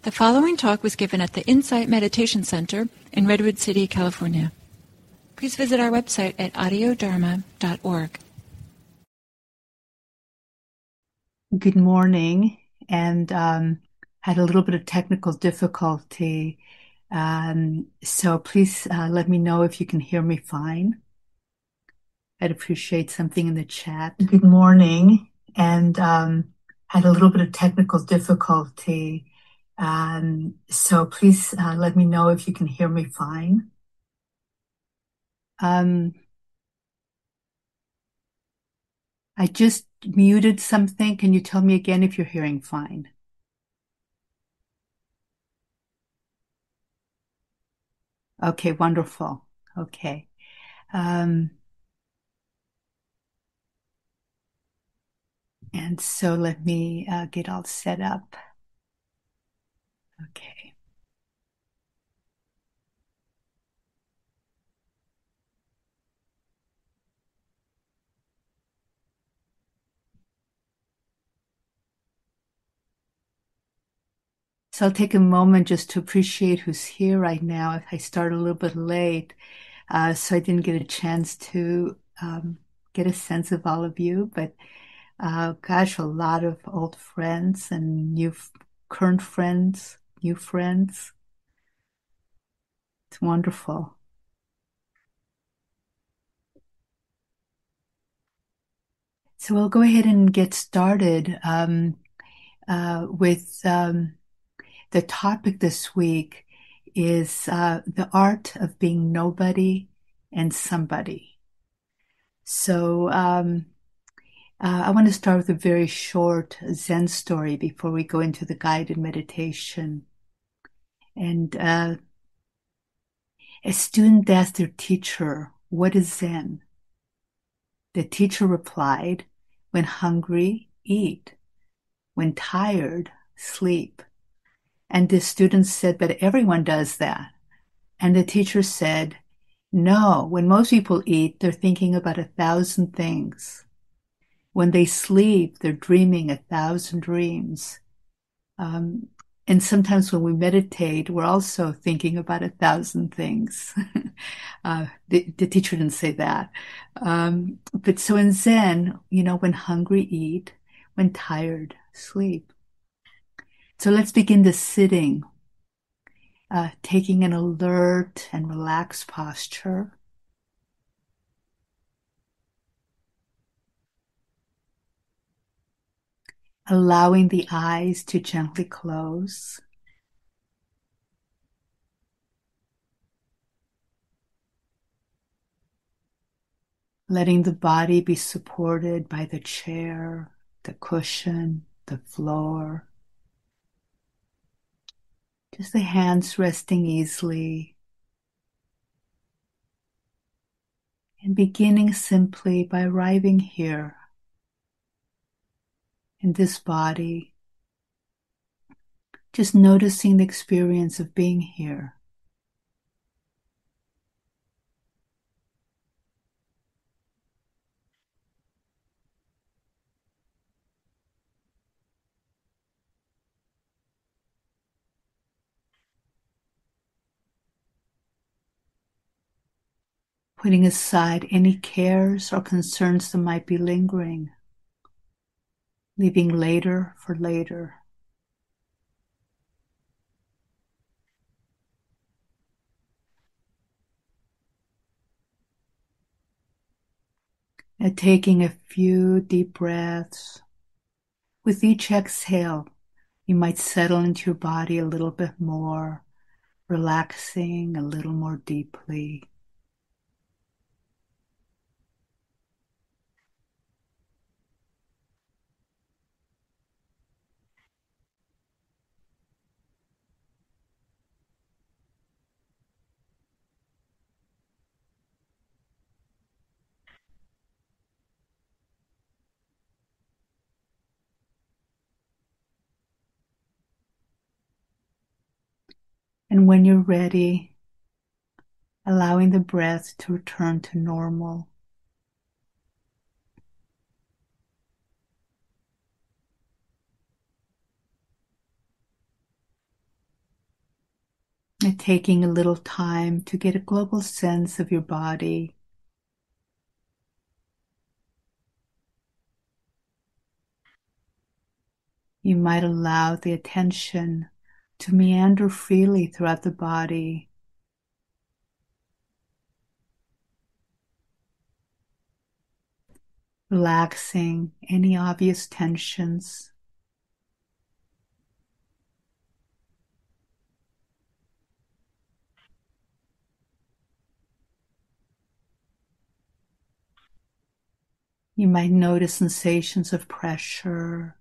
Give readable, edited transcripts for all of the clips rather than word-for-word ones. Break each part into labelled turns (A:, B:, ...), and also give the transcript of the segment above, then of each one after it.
A: The following talk was given at the Insight Meditation Center in Redwood City, California. Please visit our website at audiodharma.org.
B: Good morning, and had a little bit of technical difficulty, so please let me know if you can hear me fine. I'd appreciate something in the chat. Good morning, and had a little bit of technical difficulty, so please let me know if you can hear me fine. I just muted something. Can you tell me again if you're hearing fine? Okay, wonderful. Okay. And so let me get all set up. Okay. So I'll take a moment just to appreciate who's here right now. I started a little bit late, so I didn't get a chance to get a sense of all of you. But gosh, a lot of old friends and current friends, new friends. It's wonderful. So we'll go ahead and get started with the topic this week is the art of being nobody and somebody. So I want to start with a very short Zen story before we go into the guided meditation. And a student asked their teacher, "What is Zen?" The teacher replied, "When hungry, eat. When tired, sleep." And the student said, "But everyone does that." And the teacher said, "No, when most people eat, they're thinking about 1,000 things. When they sleep, they're dreaming 1,000 dreams. And sometimes when we meditate, we're also thinking about 1,000 things." The teacher didn't say that. But so in Zen, when hungry, eat. When tired, sleep. So let's begin the sitting. Taking an alert and relaxed posture. Allowing the eyes to gently close. Letting the body be supported by the chair, the cushion, the floor. Just the hands resting easily. And beginning simply by arriving here in this body. Just noticing the experience of being here. Putting aside any cares or concerns that might be lingering. Leaving later for later. And taking a few deep breaths. With each exhale, you might settle into your body a little bit more, relaxing a little more deeply. And when you're ready, allowing the breath to return to normal. And taking a little time to get a global sense of your body. You might allow the attention to meander freely throughout the body, relaxing any obvious tensions. You might notice sensations of pressure,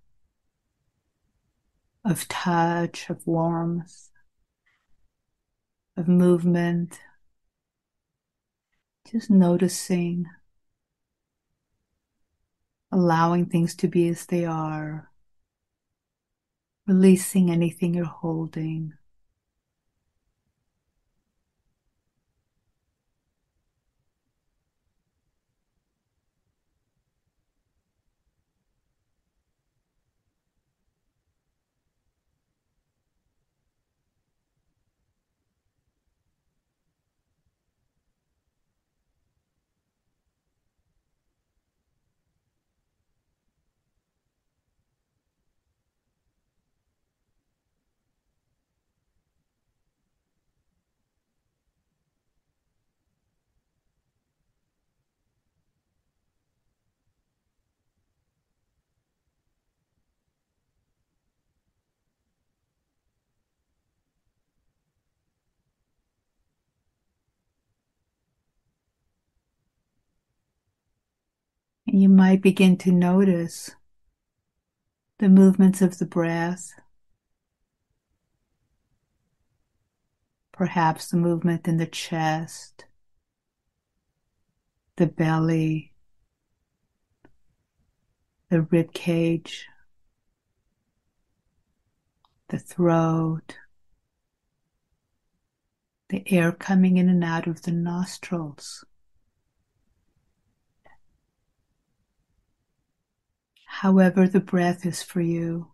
B: of touch, of warmth, of movement. Just noticing, allowing things to be as they are, releasing anything you're holding. And you might begin to notice the movements of the breath, perhaps the movement in the chest, the belly, the rib cage, the throat, the air coming in and out of the nostrils. However the breath is for you.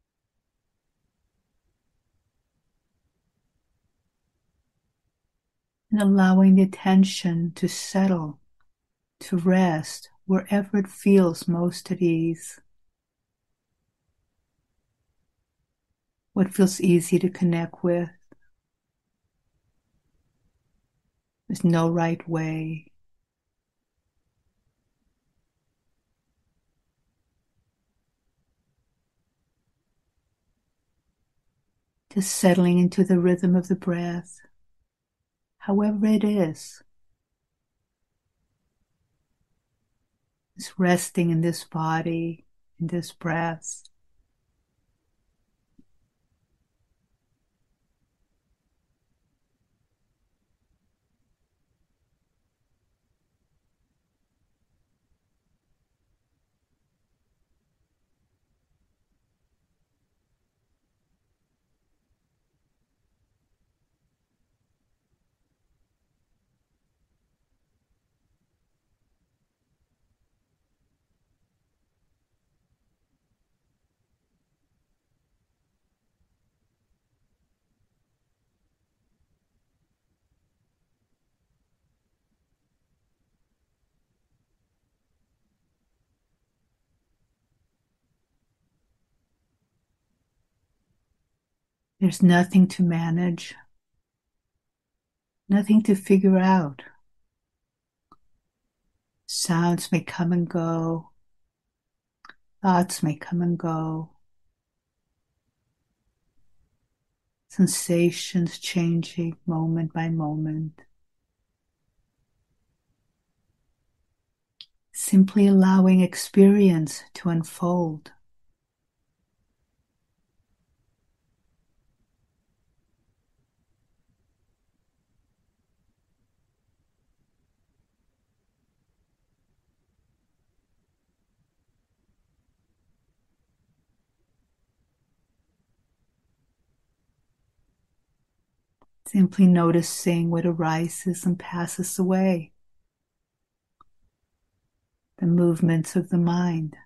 B: And allowing the attention to settle, to rest wherever it feels most at ease. What feels easy to connect with. There's no right way. Just settling into the rhythm of the breath, however it is. Just resting in this body, in this breath. There's nothing to manage, nothing to figure out. Sounds may come and go. Thoughts may come and go. Sensations changing moment by moment. Simply allowing experience to unfold. Simply noticing what arises and passes away. The movements of the mind.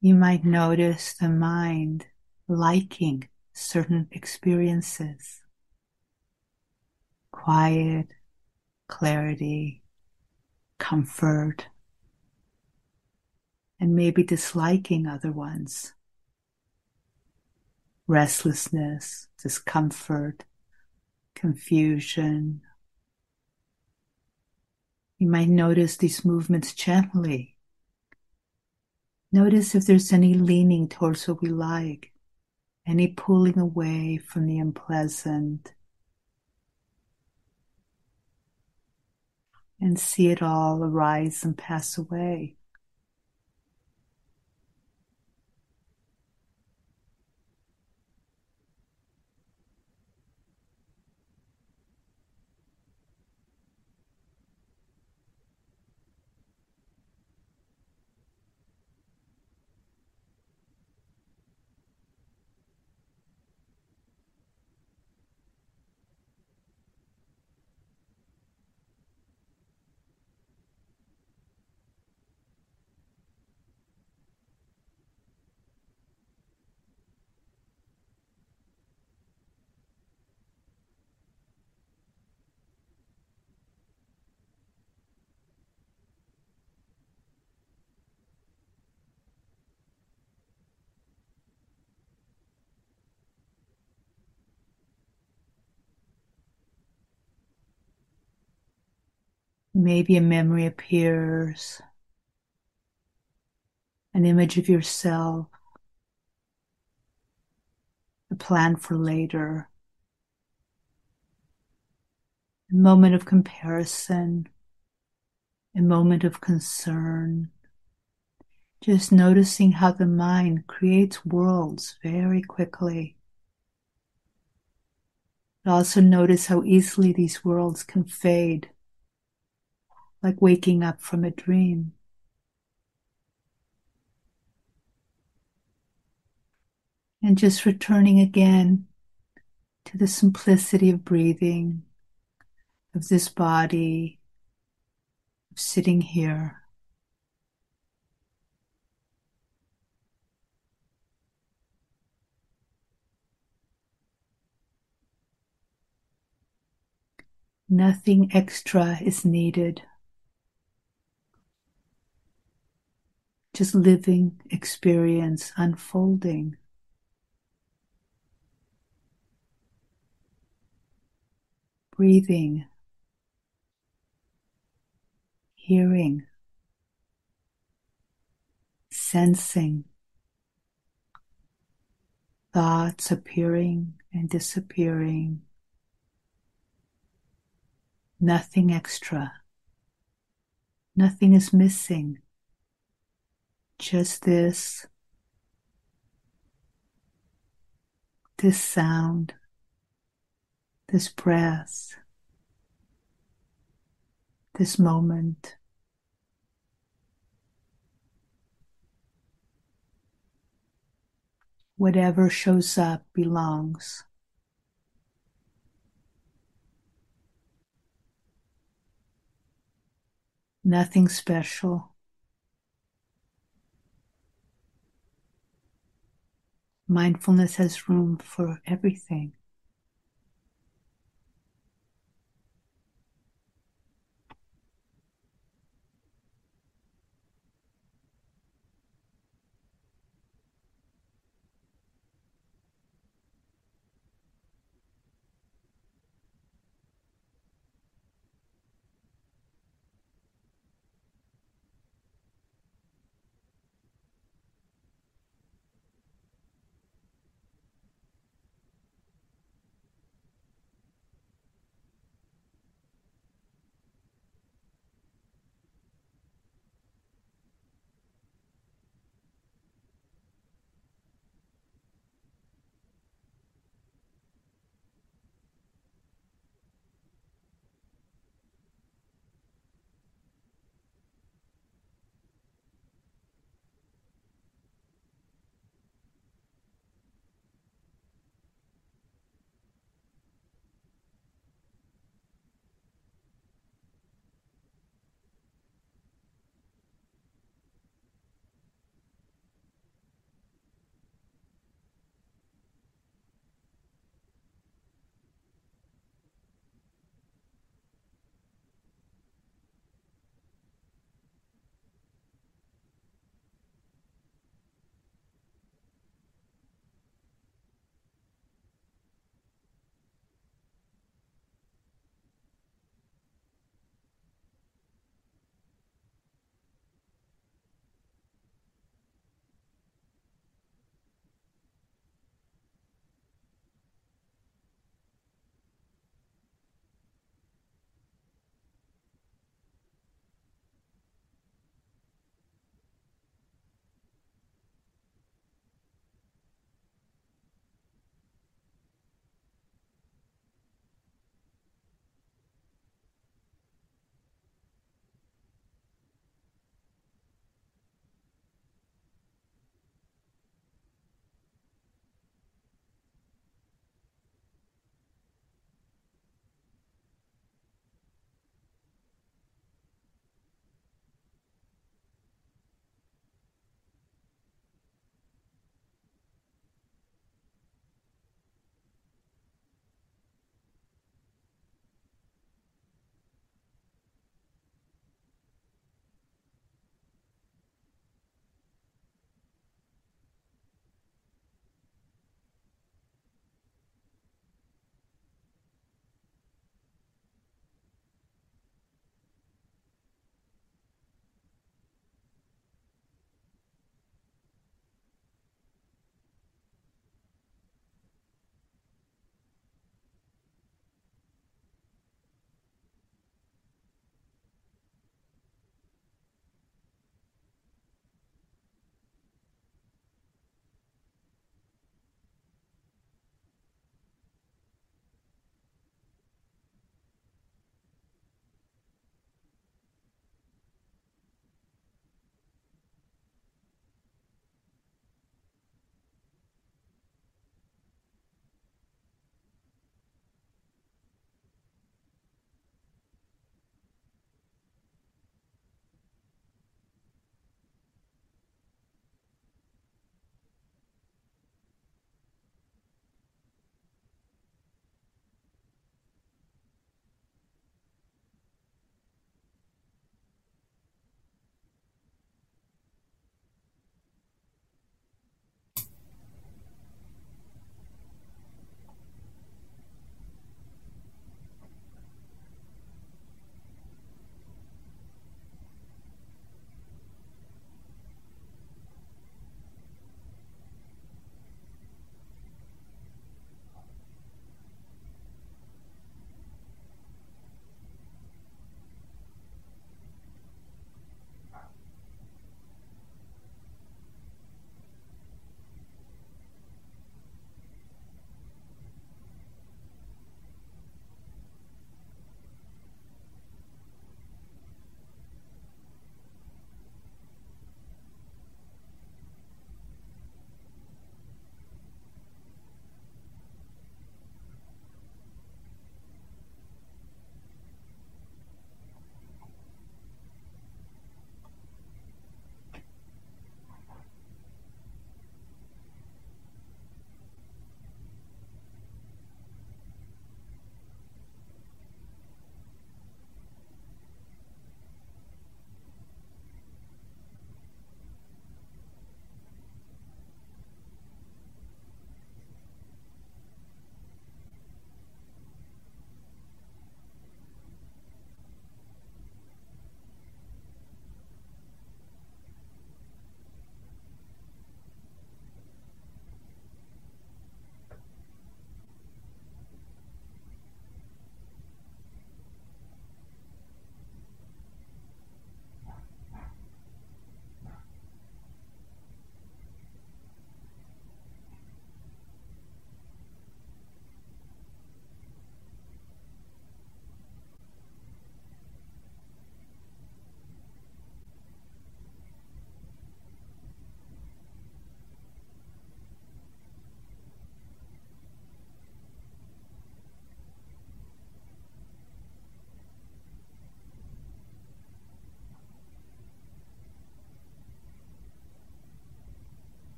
B: You might notice the mind liking certain experiences, quiet, clarity, comfort, and maybe disliking other ones, restlessness, discomfort, confusion. You might notice these movements gently. Notice if there's any leaning towards what we like, any pulling away from the unpleasant, and see it all arise and pass away. Maybe a memory appears, an image of yourself, a plan for later, a moment of comparison, a moment of concern. Just noticing how the mind creates worlds very quickly. Also notice how easily these worlds can fade, like waking up from a dream. And just returning again to the simplicity of breathing, of this body, of sitting here. Nothing extra is needed. Just living experience unfolding. Breathing, hearing, sensing, thoughts appearing and disappearing. Nothing extra. Nothing is missing. Just this sound, this breath, this moment. Whatever shows up belongs. Nothing special. Mindfulness has room for everything.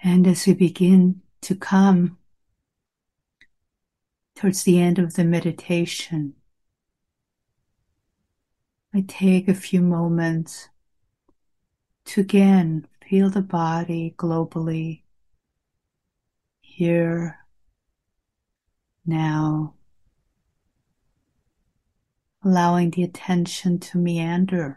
B: And as we begin to come towards the end of the meditation, I take a few moments to again feel the body globally, here, now, allowing the attention to meander,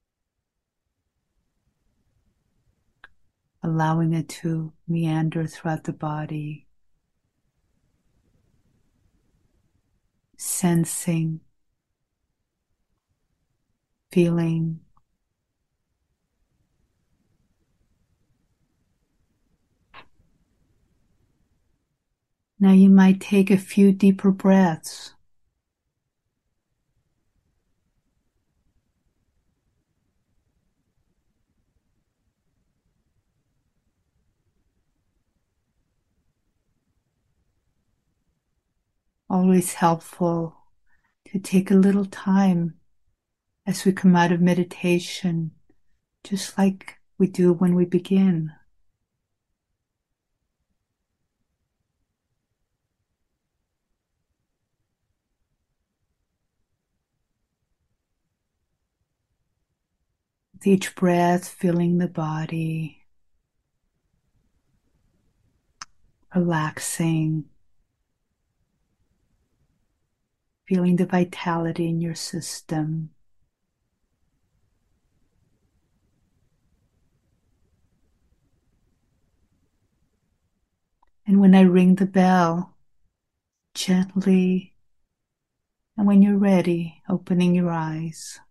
B: allowing it to meander throughout the body, sensing, feeling. Now you might take a few deeper breaths. Always helpful to take a little time as we come out of meditation, just like we do when we begin. With each breath, feeling the body, relaxing, feeling the vitality in your system. And when I ring the bell, gently, and when you're ready, opening your eyes.